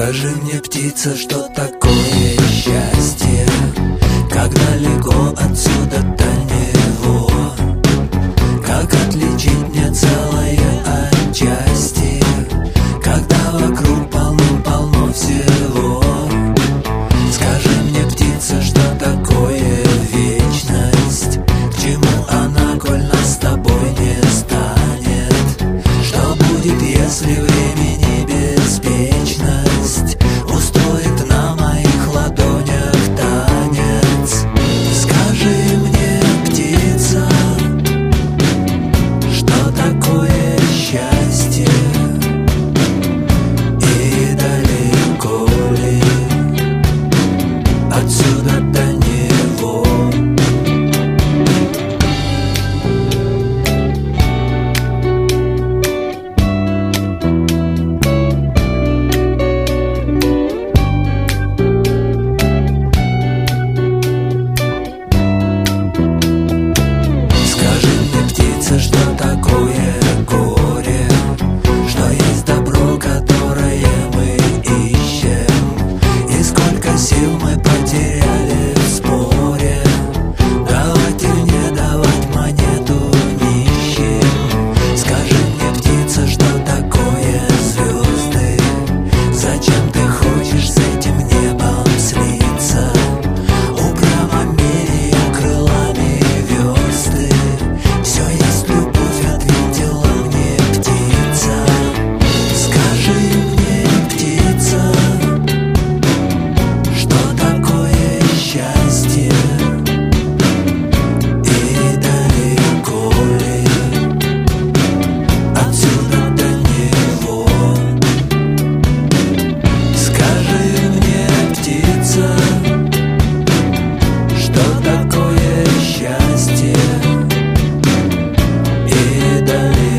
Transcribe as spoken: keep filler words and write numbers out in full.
Скажи мне, птица, что такое счастье, как далеко отсюда до него, как отличить мне целое от части, когда вокруг полно-полно всего. Скажи мне, птица, что такое вечность, к чему она, коль нас с тобой не станет? Что будет, если времени беспечность устроит на моих ладонях танец? Скажи мне, птица, что такое счастье, и далеко ли отсюда до него? Скажи мне, птица, что такое горе, что есть добро, которое мы ищем, и сколько сил мы потеряли в споре. Давать или не давать монету нищим? Скажи мне, птица, что такое звезды, зачем ты хочешь с этим небом слиться? Упрямо меряя крылами версты, все есть любовь, ответила мне птица. Скажи мне, птица, что такое счастье, и далеко ли отсюда до него? Скажи мне, птица, что такое счастье, и далеко